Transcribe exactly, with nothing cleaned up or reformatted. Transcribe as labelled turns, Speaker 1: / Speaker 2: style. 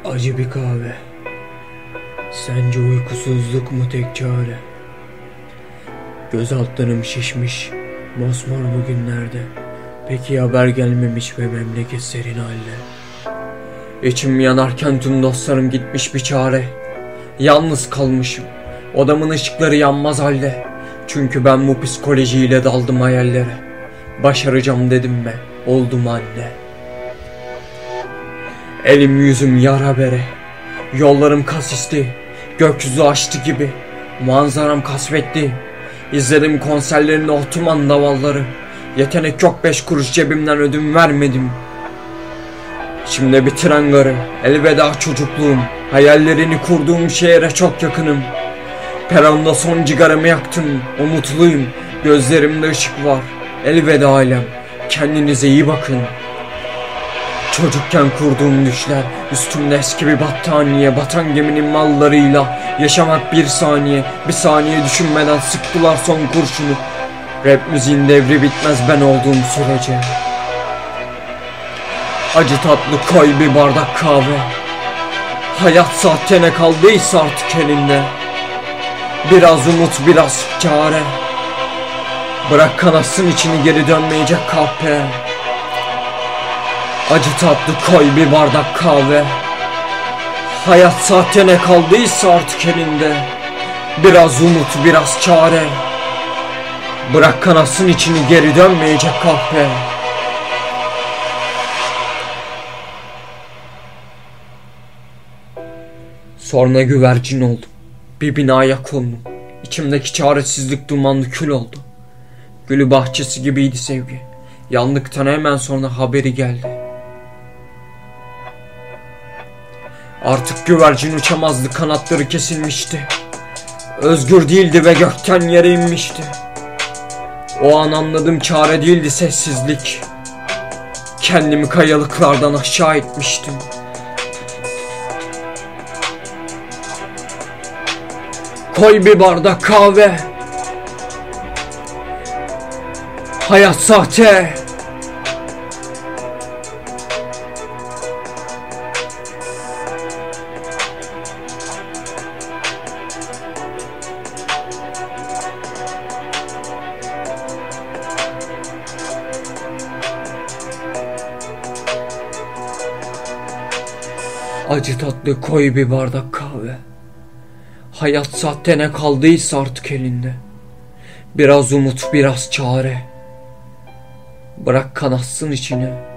Speaker 1: Acı bir kahve. Sence uykusuzluk mu tek çare? Göz altlarım şişmiş, mosmor bugünlerde. Peki haber gelmemiş ve memleket serin halde. İçim yanarken tüm dostlarım gitmiş bir çare. Yalnız kalmışım, odamın ışıkları yanmaz halde. Çünkü ben bu psikolojiyle daldım hayallere. Başaracağım dedim ve oldum anne. Elim yüzüm yara bere, yollarım kasisti, gökyüzü açtı gibi, manzaram kasvetli. İzledim konserlerinde Ottoman davalları. Yetenek yok, beş kuruş cebimden ödün vermedim. Şimdi bitiren garı, elveda çocukluğum. Hayallerini kurduğum şehre çok yakınım. Peronda son cigaramı yaktım, umutluyum. Gözlerimde ışık var, elveda ailem. Kendinize iyi bakın. Çocukken kurduğum düşler, üstümde eski bir battaniye, batan geminin mallarıyla yaşamak bir saniye, bir saniye düşünmeden sıktılar son kurşunu. Rap müziğin devri bitmez ben olduğum sürece. Acı tatlı koy bir bardak kahve. Hayat sahte ne kaldıysa artık elinde. Biraz umut, biraz çare. Bırak kanatsın içini, geri dönmeyecek kahpe. Acı tatlı koy bir bardak kahve. Hayat sahte ne kaldıysa artık elinde. Biraz umut, biraz çare. Bırak kanatsın içini, geri dönmeyecek kahpe. Sonra güvercin oldum, bir binaya kondum. İçimdeki çaresizlik dumanlı kül oldu. Gülü bahçesi gibiydi sevgi. Yandıktan hemen sonra haberi geldi. Artık güvercin uçamazdı, kanatları kesilmişti. Özgür değildi ve gökten yere inmişti. O an anladım, çare değildi sessizlik. Kendimi kayalıklardan aşağı etmiştim. Koy bir bardak kahve. Hayat sahte. Acı tatlı koy bir bardak kahve. Hayat sahte ne kaldıysa artık elinde. Biraz umut, biraz çare. Bırak kanatsın içine.